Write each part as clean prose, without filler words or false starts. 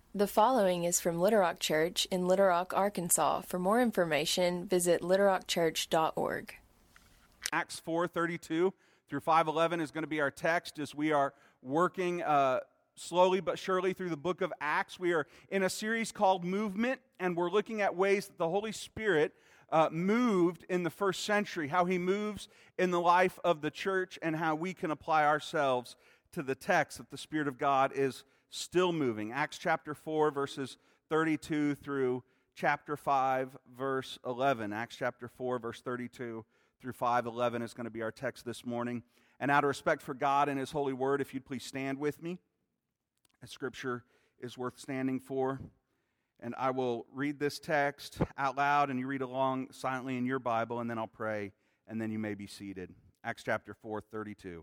The following is from Little Rock Church in Little Rock, Arkansas. For more information, visit littlerockchurch.org. Acts 4:32 through 5:11 is going to be our text as we are working slowly but surely through the book of Acts. We are in a series called Movement, and we're looking at ways that the Holy Spirit moved in the first century, how he moves in the life of the church, and how we can apply ourselves to the text that the Spirit of God is still moving. Acts chapter 4, verses 32 through chapter 5, verse 11. Acts chapter 4, verse 32 through 5:11 is going to be our text this morning. And out of respect for God and His holy word, if you'd please stand with me. As Scripture is worth standing for. And I will read this text out loud, and you read along silently in your Bible, and then I'll pray, and then you may be seated. Acts chapter 4, 32.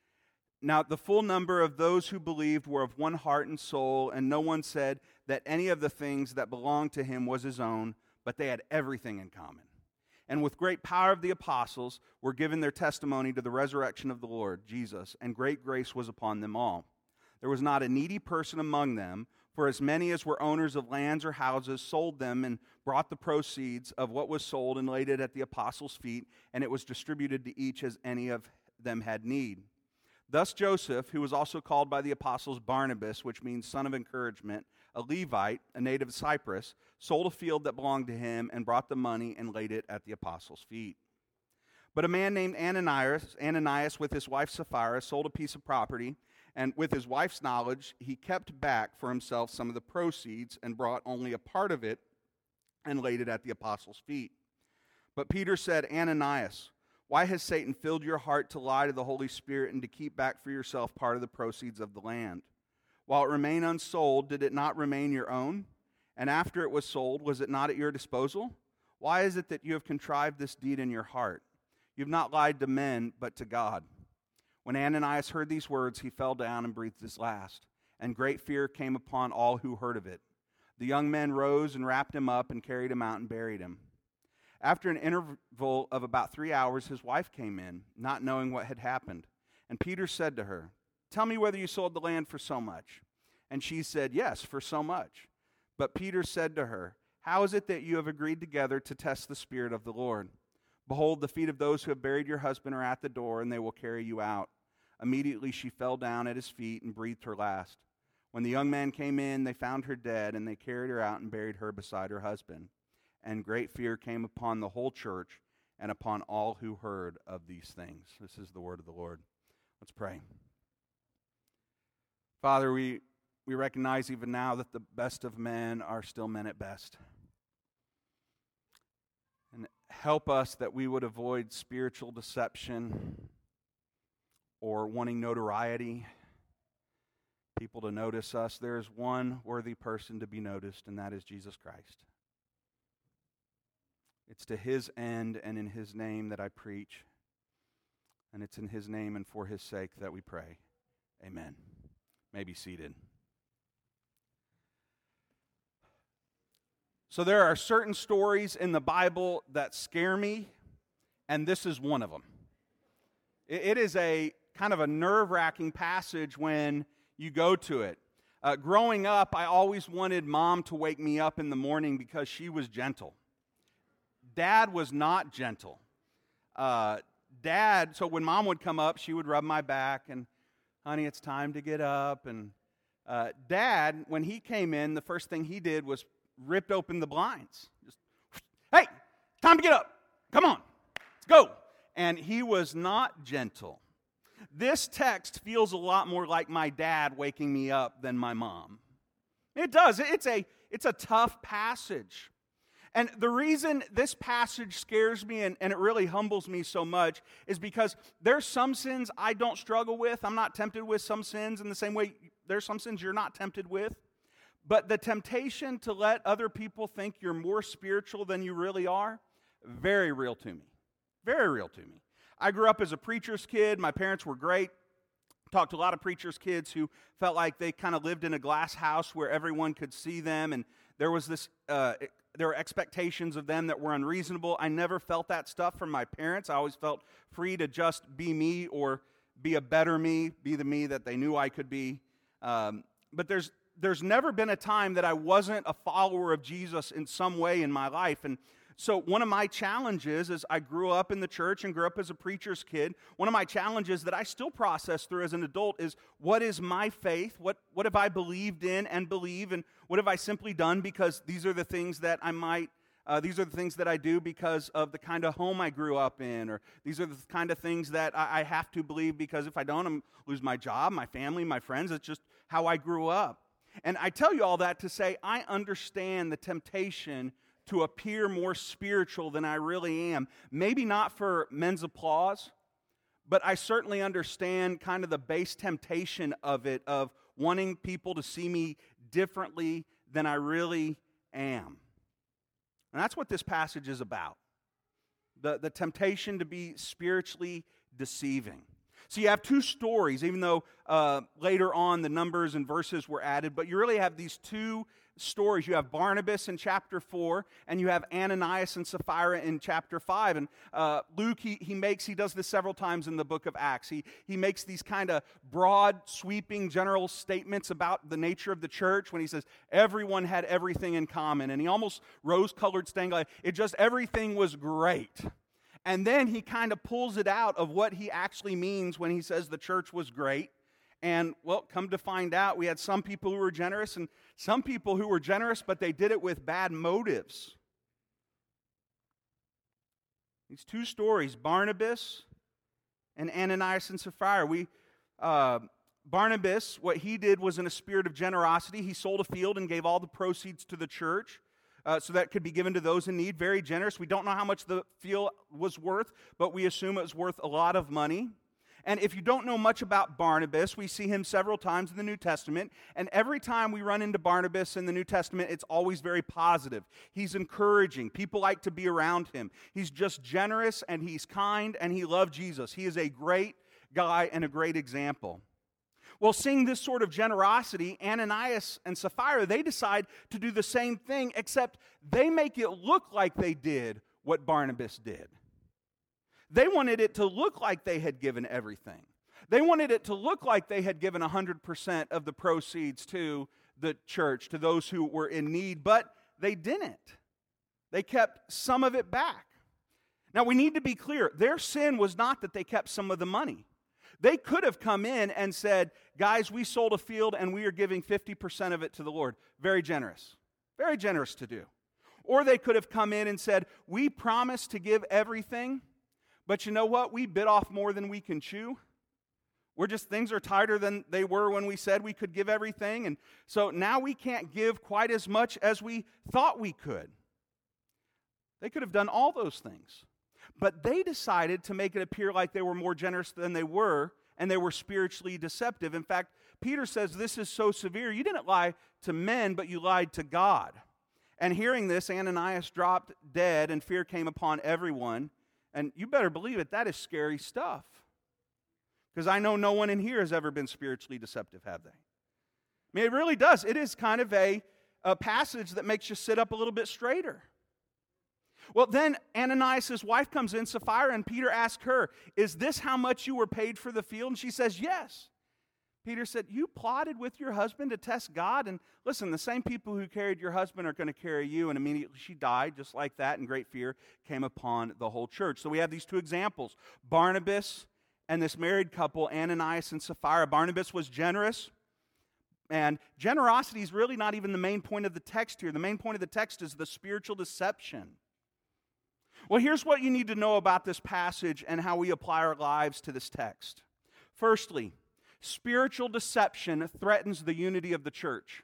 Now the full number of those who believed were of one heart and soul, and no one said that any of the things that belonged to him was his own, but they had everything in common. And with great power of the apostles were given their testimony to the resurrection of the Lord Jesus, and great grace was upon them all. There was not a needy person among them, for as many as were owners of lands or houses sold them and brought the proceeds of what was sold and laid it at the apostles' feet, and it was distributed to each as any of them had need. Thus Joseph, who was also called by the apostles Barnabas, which means son of encouragement, a Levite, a native of Cyprus, sold a field that belonged to him and brought the money and laid it at the apostles' feet. But a man named Ananias with his wife Sapphira sold a piece of property, and with his wife's knowledge, he kept back for himself some of the proceeds and brought only a part of it and laid it at the apostles' feet. But Peter said, Ananias, why has Satan filled your heart to lie to the Holy Spirit and to keep back for yourself part of the proceeds of the land? While it remained unsold, did it not remain your own? And after it was sold, was it not at your disposal? Why is it that you have contrived this deed in your heart? You have not lied to men, but to God. When Ananias heard these words, he fell down and breathed his last, and great fear came upon all who heard of it. The young men rose and wrapped him up and carried him out and buried him. After an interval of about 3 hours, his wife came in, not knowing what had happened. And Peter said to her, tell me whether you sold the land for so much. And she said, yes, for so much. But Peter said to her, how is it that you have agreed together to test the Spirit of the Lord? Behold, the feet of those who have buried your husband are at the door, and they will carry you out. Immediately she fell down at his feet and breathed her last. When the young man came in, they found her dead, and they carried her out and buried her beside her husband. And great fear came upon the whole church and upon all who heard of these things. This is the word of the Lord. Let's pray. Father, we recognize even now that the best of men are still men at best. And help us that we would avoid spiritual deception or wanting notoriety, people to notice us. There is one worthy person to be noticed, and that is Jesus Christ. It's to His end and in His name that I preach, and it's in His name and for His sake that we pray. Amen. You may be seated. So there are certain stories in the Bible that scare me, and this is one of them. It is a kind of a nerve-wracking passage when you go to it. Growing up, I always wanted Mom to wake me up in the morning because she was gentle. Dad was not gentle. So when Mom would come up, she would rub my back and, honey, it's time to get up. And Dad, when he came in, the first thing he did was ripped open the blinds. Just, hey, time to get up. Come on, let's go. And he was not gentle. This text feels a lot more like my dad waking me up than my mom. It does. It's a tough passage. And the reason this passage scares me and it really humbles me so much is because there's some sins I don't struggle with. I'm not tempted with some sins in the same way there's some sins you're not tempted with. But the temptation to let other people think you're more spiritual than you really are, very real to me. Very real to me. I grew up as a preacher's kid. My parents were great. Talked to a lot of preacher's kids who felt like they kind of lived in a glass house where everyone could see them, and there was this there were expectations of them that were unreasonable. I never felt that stuff from my parents. I always felt free to just be me or be a better me, be the me that they knew I could be. But there's there's never been a time that I wasn't a follower of Jesus in some way in my life. And so one of my challenges is I grew up in the church and grew up as a preacher's kid. One of my challenges that I still process through as an adult is, what is my faith? What have I believed in and believe? And what have I simply done because these are the things that these are the things that I do because of the kind of home I grew up in, or these are the kind of things that I have to believe because if I don't, I'm lose my job, my family, my friends. It's just how I grew up. And I tell you all that to say I understand the temptation to appear more spiritual than I really am. Maybe not for men's applause, but I certainly understand kind of the base temptation of it, of wanting people to see me differently than I really am. And that's what this passage is about. The temptation to be spiritually deceiving. So you have two stories, even though later on the numbers and verses were added, but you really have these two stories. You have Barnabas in chapter 4, and you have Ananias and Sapphira in chapter 5. And Luke, he does this several times in the book of Acts. He makes these kind of broad, sweeping, general statements about the nature of the church when he says everyone had everything in common. And he almost rose-colored stained glass. Everything was great. And then he kind of pulls it out of what he actually means when he says the church was great. And, well, come to find out, we had some people who were generous and some people who were generous, but they did it with bad motives. These two stories, Barnabas and Ananias and Sapphira. Barnabas, what he did was in a spirit of generosity. He sold a field and gave all the proceeds to the church so that could be given to those in need. Very generous. We don't know how much the field was worth, but we assume it was worth a lot of money. And if you don't know much about Barnabas, we see him several times in the New Testament. And every time we run into Barnabas in the New Testament, it's always very positive. He's encouraging. People like to be around him. He's just generous and he's kind and he loved Jesus. He is a great guy and a great example. Well, seeing this sort of generosity, Ananias and Sapphira, they decide to do the same thing, except they make it look like they did what Barnabas did. They wanted it to look like they had given everything. They wanted it to look like they had given 100% of the proceeds to the church, to those who were in need, but they didn't. They kept some of it back. Now, we need to be clear. Their sin was not that they kept some of the money. They could have come in and said, guys, we sold a field and we are giving 50% of it to the Lord. Very generous. Very generous to do. Or they could have come in and said, we promise to give everything, but you know what? We bit off more than we can chew. Things are tighter than they were when we said we could give everything. And so now we can't give quite as much as we thought we could. They could have done all those things. But they decided to make it appear like they were more generous than they were, and they were spiritually deceptive. In fact, Peter says this is so severe. You didn't lie to men, but you lied to God. And hearing this, Ananias dropped dead, and fear came upon everyone. And you better believe it, that is scary stuff. Because I know no one in here has ever been spiritually deceptive, have they? I mean, it really does. It is kind of a passage that makes you sit up a little bit straighter. Well, then Ananias' wife comes in, Sapphira, and Peter asks her, is this how much you were paid for the field? And she says, yes. Peter said, you plotted with your husband to test God? And listen, the same people who carried your husband are going to carry you. And immediately she died, just like that, and great fear came upon the whole church. So we have these two examples, Barnabas and this married couple, Ananias and Sapphira. Barnabas was generous, and generosity is really not even the main point of the text here. The main point of the text is the spiritual deception. Well, here's what you need to know about this passage and how we apply our lives to this text. Firstly, spiritual deception threatens the unity of the church.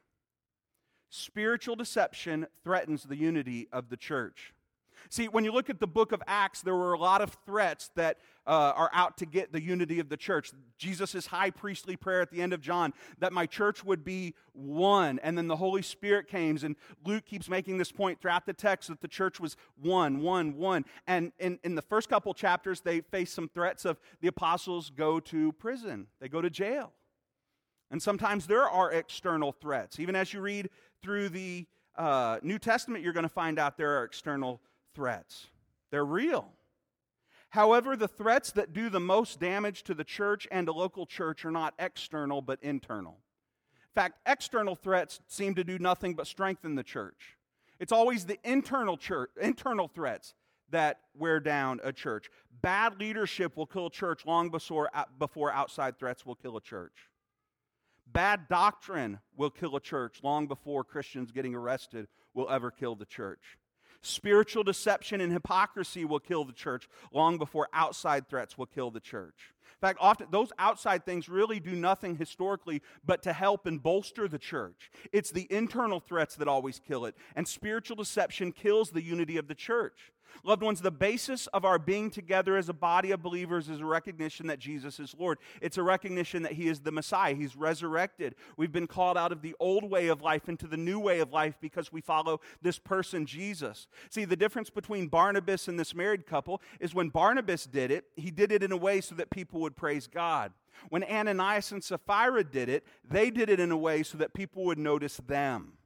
Spiritual deception threatens the unity of the church. See, when you look at the book of Acts, there were a lot of threats that are out to get the unity of the church. Jesus' high priestly prayer at the end of John, that my church would be one. And then the Holy Spirit came, and Luke keeps making this point throughout the text that the church was one. And in the first couple chapters, they face some threats of the apostles go to prison. They go to jail. And sometimes there are external threats. Even as you read through the New Testament, you're going to find out there are external threats. They're real. However, the threats that do the most damage to the church and the local church are not external but internal. In fact, external threats seem to do nothing but strengthen the church. It's always the internal threats that wear down a church. Bad leadership will kill a church long before outside threats will kill a church. Bad doctrine will kill a church long before Christians getting arrested will ever kill the church. Spiritual deception and hypocrisy will kill the church long before outside threats will kill the church. In fact, often those outside things really do nothing historically but to help and bolster the church. It's the internal threats that always kill it, and spiritual deception kills the unity of the church. Loved ones, the basis of our being together as a body of believers is a recognition that Jesus is Lord. It's a recognition that He is the Messiah. He's resurrected. We've been called out of the old way of life into the new way of life because we follow this person, Jesus. See, the difference between Barnabas and this married couple is when Barnabas did it, he did it in a way so that people would praise God. When Ananias and Sapphira did it, they did it in a way so that people would notice them.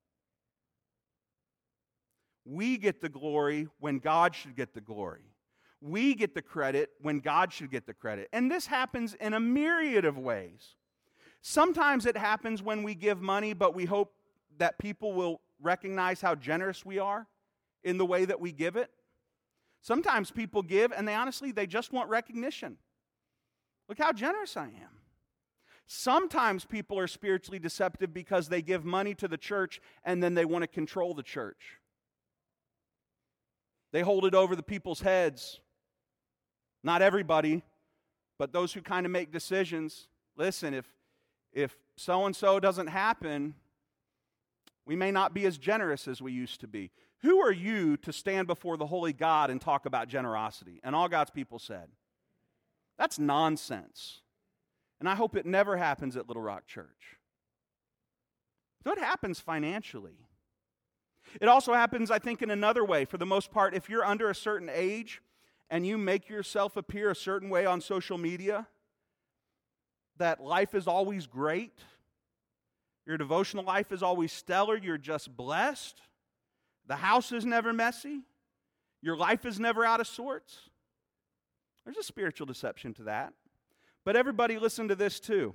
We get the glory when God should get the glory. We get the credit when God should get the credit. And this happens in a myriad of ways. Sometimes it happens when we give money, but we hope that people will recognize how generous we are in the way that we give it. Sometimes people give, and they just want recognition. Look how generous I am. Sometimes people are spiritually deceptive because they give money to the church, and then they want to control the church. They hold it over the people's heads. Not everybody, but those who kind of make decisions. Listen, if so-and-so doesn't happen, we may not be as generous as we used to be. Who are you to stand before the holy God and talk about generosity? And all God's people said, that's nonsense. And I hope it never happens at Little Rock Church. So it happens financially. It also happens, I think, in another way. For the most part, if you're under a certain age and you make yourself appear a certain way on social media, that life is always great, your devotional life is always stellar, you're just blessed, the house is never messy, your life is never out of sorts. There's a spiritual deception to that. But everybody listen to this too.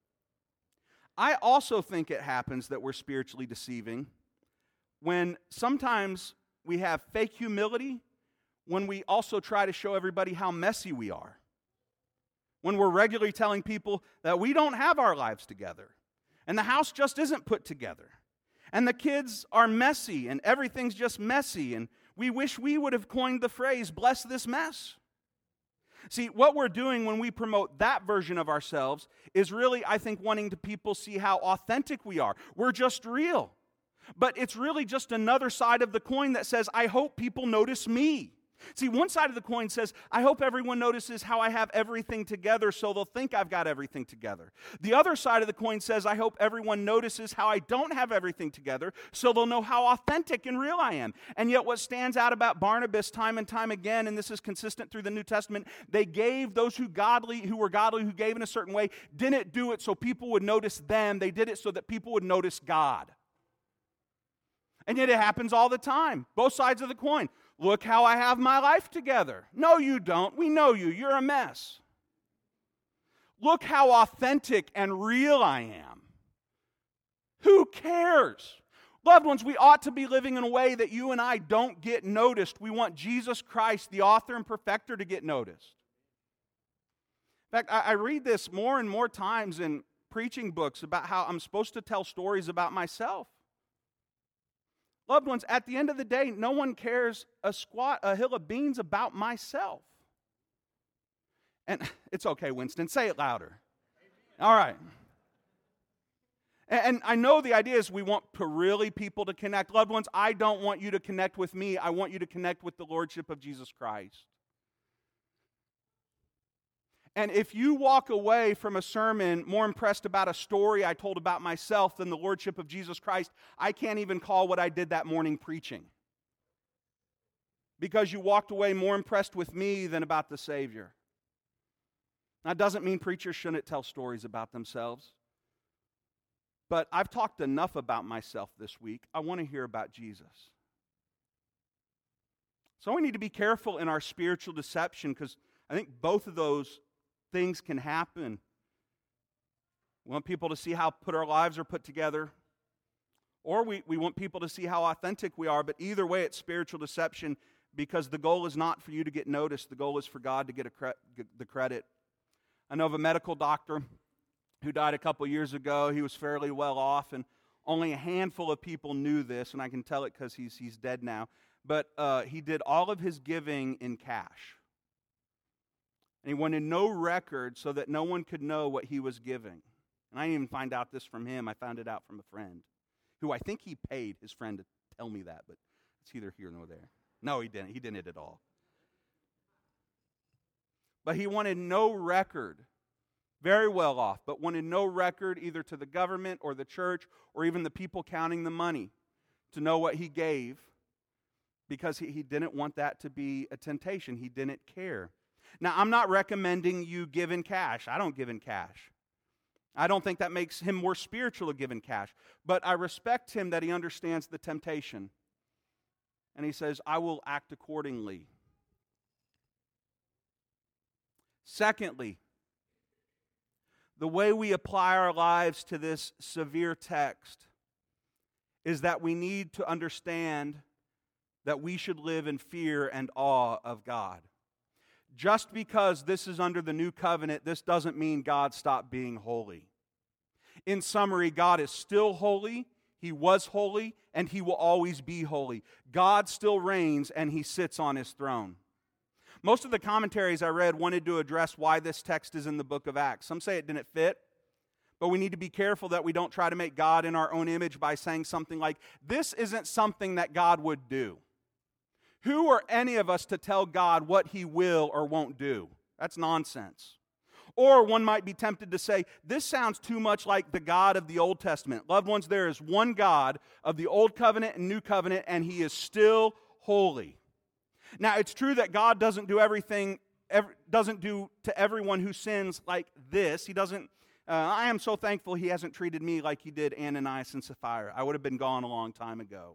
I also think it happens that we're spiritually deceiving when sometimes we have fake humility, when we also try to show everybody how messy we are, when we're regularly telling people that we don't have our lives together, and the house just isn't put together, and the kids are messy, and everything's just messy, and we wish we would have coined the phrase, bless this mess. See, what we're doing when we promote that version of ourselves is really, I think, wanting to people see how authentic we are. We're just real. But it's really just another side of the coin that says, I hope people notice me. See, one side of the coin says, I hope everyone notices how I have everything together so they'll think I've got everything together. The other side of the coin says, I hope everyone notices how I don't have everything together so they'll know how authentic and real I am. And yet what stands out about Barnabas time and time again, and this is consistent through the New Testament, they gave those who were godly, who gave in a certain way, didn't do it so people would notice them. They did it so that people would notice God. And yet it happens all the time. Both sides of the coin. Look how I have my life together. No, you don't. We know you. You're a mess. Look how authentic and real I am. Who cares? Loved ones, we ought to be living in a way that you and I don't get noticed. We want Jesus Christ, the author and perfecter, to get noticed. In fact, I read this more and more times in preaching books about how I'm supposed to tell stories about myself. Loved ones, at the end of the day, no one cares a hill of beans about myself. And it's okay, Winston, say it louder. All right. And I know the idea is we want people to connect. Loved ones, I don't want you to connect with me. I want you to connect with the Lordship of Jesus Christ. And if you walk away from a sermon more impressed about a story I told about myself than the Lordship of Jesus Christ, I can't even call what I did that morning preaching. Because you walked away more impressed with me than about the Savior. That doesn't mean preachers shouldn't tell stories about themselves. But I've talked enough about myself this week. I want to hear about Jesus. So we need to be careful in our spiritual deception because I think both of those things can happen We want people to see how put our lives are put together. Or we want people to see how authentic we are. But either way, it's spiritual deception, because the goal is not for you to get noticed. The goal is for God to get the credit. I know of a medical doctor who died a couple years ago. He was fairly well off, and only a handful of people knew this, and I can tell it because he's dead now. But he did all of his giving in cash. And he wanted no record so that no one could know what he was giving. And I didn't even find out this from him. I found it out from a friend, who I think he paid his friend to tell me that, but it's either here nor there. No, he didn't. He didn't at all. But he wanted no record. Very well off, but wanted no record either to the government or the church or even the people counting the money to know what he gave, because he didn't want that to be a temptation. He didn't care. Now, I'm not recommending you give in cash. I don't give in cash. I don't think that makes him more spiritual to give in cash. But I respect him that he understands the temptation. And he says, I will act accordingly. Secondly, the way we apply our lives to this severe text is that we need to understand that we should live in fear and awe of God. Just because this is under the new covenant, this doesn't mean God stopped being holy. In summary, God is still holy, He was holy, and He will always be holy. God still reigns, and He sits on His throne. Most of the commentaries I read wanted to address why this text is in the book of Acts. Some say it didn't fit, but we need to be careful that we don't try to make God in our own image by saying something like, this isn't something that God would do. Who are any of us to tell God what He will or won't do? That's nonsense. Or one might be tempted to say, this sounds too much like the God of the Old Testament. Loved ones, there is one God of the Old Covenant and New Covenant, and He is still holy. Now, it's true that God doesn't do to everyone who sins like this. He doesn't. I am so thankful He hasn't treated me like He did Ananias and Sapphira. I would have been gone a long time ago.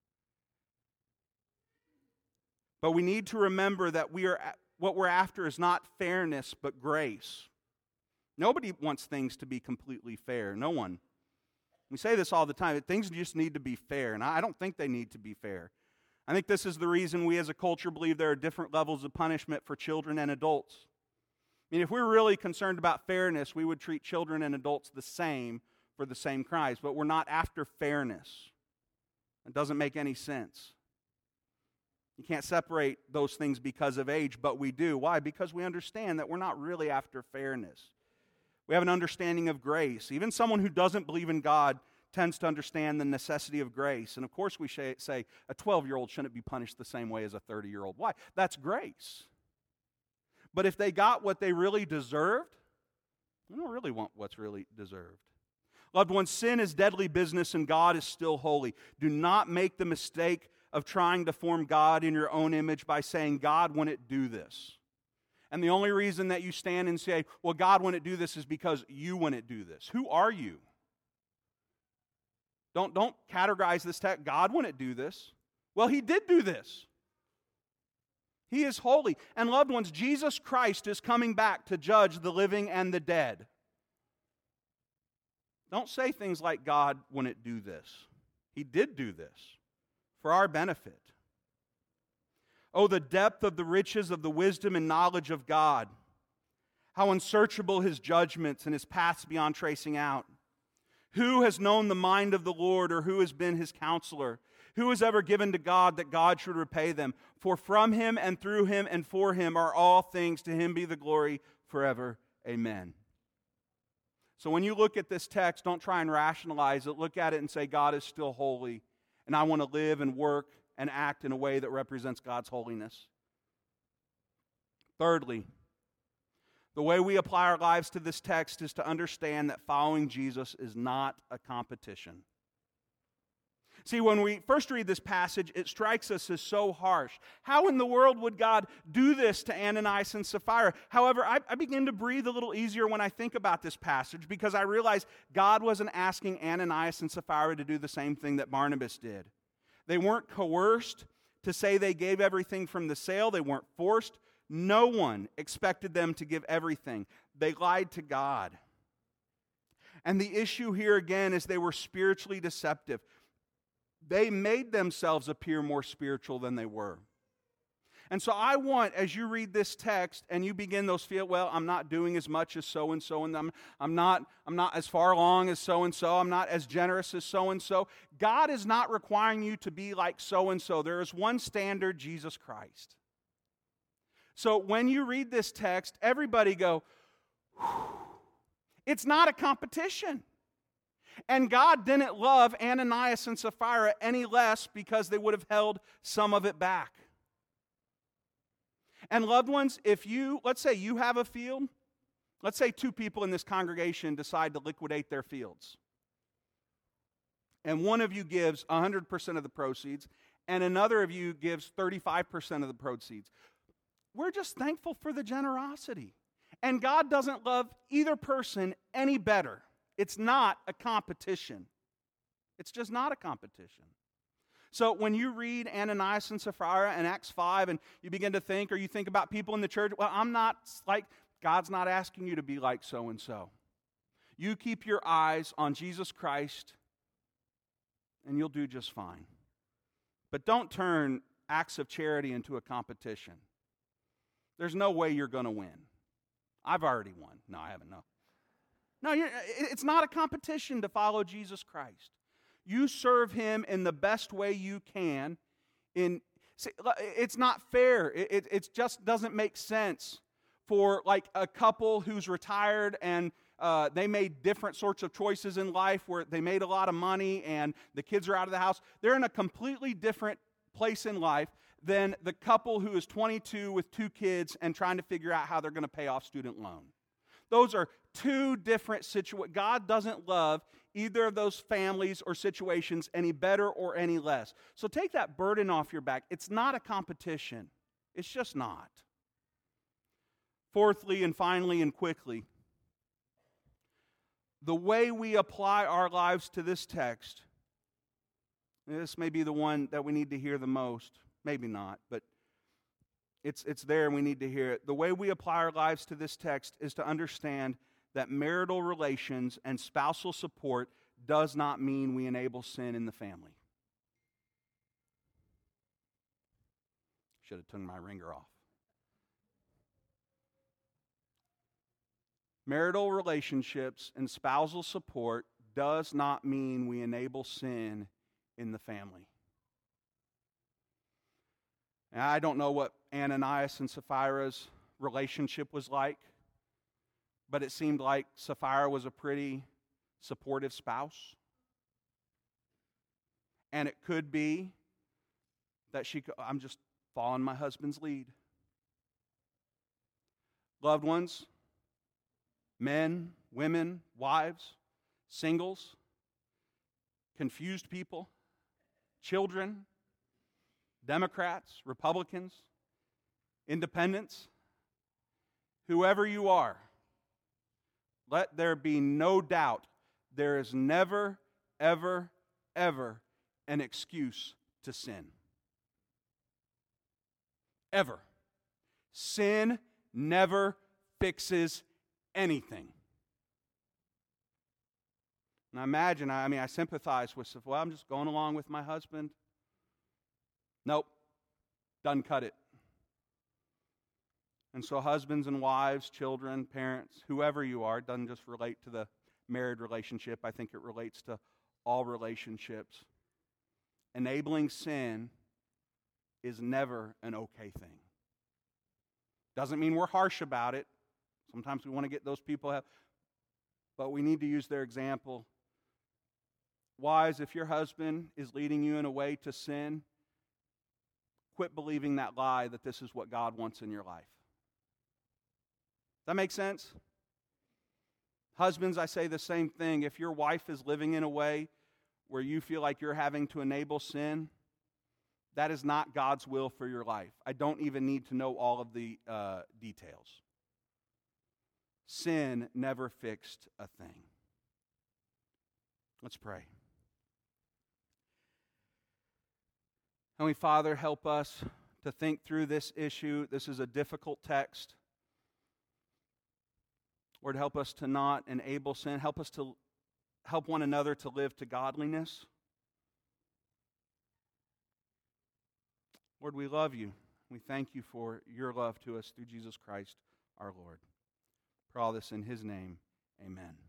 But we need to remember that what we're after is not fairness, but grace. Nobody wants things to be completely fair. No one. We say this all the time. Things just need to be fair, and I don't think they need to be fair. I think this is the reason we as a culture believe there are different levels of punishment for children and adults. I mean, if we're really concerned about fairness, we would treat children and adults the same for the same crimes, but we're not after fairness. It doesn't make any sense. You can't separate those things because of age, but we do. Why? Because we understand that we're not really after fairness. We have an understanding of grace. Even someone who doesn't believe in God tends to understand the necessity of grace. And of course we say a 12-year-old shouldn't be punished the same way as a 30-year-old. Why? That's grace. But if they got what they really deserved, they don't really want what's really deserved. Loved ones, sin is deadly business and God is still holy. Do not make the mistake of trying to form God in your own image by saying, God wouldn't do this. And the only reason that you stand and say, well, God wouldn't do this is because you wouldn't do this. Who are you? Don't categorize this text. God wouldn't do this. Well, He did do this. He is holy. And loved ones, Jesus Christ is coming back to judge the living and the dead. Don't say things like God wouldn't do this. He did do this for our benefit. Oh, the depth of the riches of the wisdom and knowledge of God. How unsearchable His judgments and His paths beyond tracing out. Who has known the mind of the Lord, or who has been His counselor? Who has ever given to God that God should repay them? For from Him and through Him and for Him are all things. To Him be the glory forever. Amen. So when you look at this text, don't try and rationalize it. Look at it and say, God is still holy, and I want to live and work and act in a way that represents God's holiness. Thirdly, the way we apply our lives to this text is to understand that following Jesus is not a competition. See, when we first read this passage, it strikes us as so harsh. How in the world would God do this to Ananias and Sapphira? However, I begin to breathe a little easier when I think about this passage, because I realize God wasn't asking Ananias and Sapphira to do the same thing that Barnabas did. They weren't coerced to say they gave everything from the sale. They weren't forced. No one expected them to give everything. They lied to God. And the issue here again is they were spiritually deceptive. They made themselves appear more spiritual than they were. And so I want, as you read this text and you begin those feel, well, I'm not doing as much as so-and-so, and I'm not as far along as so-and-so, I'm not as generous as so-and-so. God is not requiring you to be like so-and-so. There is one standard, Jesus Christ. So when you read this text, everybody go, whew. It's not a competition. And God didn't love Ananias and Sapphira any less because they would have held some of it back. And loved ones, let's say you have a field, let's say two people in this congregation decide to liquidate their fields. And one of you gives 100% of the proceeds, and another of you gives 35% of the proceeds. We're just thankful for the generosity. And God doesn't love either person any better. It's not a competition. It's just not a competition. So when you read Ananias and Sapphira in Acts 5 and you begin to think, or you think about people in the church, well, God's not asking you to be like so-and-so. You keep your eyes on Jesus Christ and you'll do just fine. But don't turn acts of charity into a competition. There's no way you're going to win. I've already won. No, I haven't, no. No, it's not a competition to follow Jesus Christ. You serve Him in the best way you can. It's not fair. It just doesn't make sense for like a couple who's retired and they made different sorts of choices in life where they made a lot of money and the kids are out of the house. They're in a completely different place in life than the couple who is 22 with 2 kids and trying to figure out how they're going to pay off student loan. Those are two different situations. God doesn't love either of those families or situations any better or any less. So take that burden off your back. It's not a competition. It's just not. Fourthly and finally and quickly, the way we apply our lives to this text, this may be the one that we need to hear the most. Maybe not, but it's there and we need to hear it. The way we apply our lives to this text is to understand that marital relations and spousal support does not mean we enable sin in the family. Should have turned my ringer off. Marital relationships and spousal support does not mean we enable sin in the family. And I don't know what Ananias and Sapphira's relationship was like, but it seemed like Sapphira was a pretty supportive spouse. And it could be that I'm just following my husband's lead. Loved ones, men, women, wives, singles, confused people, children, Democrats, Republicans, independents, whoever you are, let there be no doubt there is never, ever, ever an excuse to sin. Ever. Sin never fixes anything. And I imagine, I sympathize with, well, I'm just going along with my husband. Nope, doesn't cut it. And so husbands and wives, children, parents, whoever you are, it doesn't just relate to the married relationship. I think it relates to all relationships. Enabling sin is never an okay thing. Doesn't mean we're harsh about it. Sometimes we want to get those people, but we need to use their example. Wives, if your husband is leading you in a way to sin, quit believing that lie that this is what God wants in your life. That make sense? Husbands, I say the same thing. If your wife is living in a way where you feel like you're having to enable sin, that is not God's will for your life. I don't even need to know all of the details. Sin never fixed a thing. Let's pray. Heavenly Father, help us to think through this issue. This is a difficult text. Lord, help us to not enable sin. Help us to help one another to live to godliness. Lord, we love you. We thank you for your love to us through Jesus Christ, our Lord. For all this in his name, amen.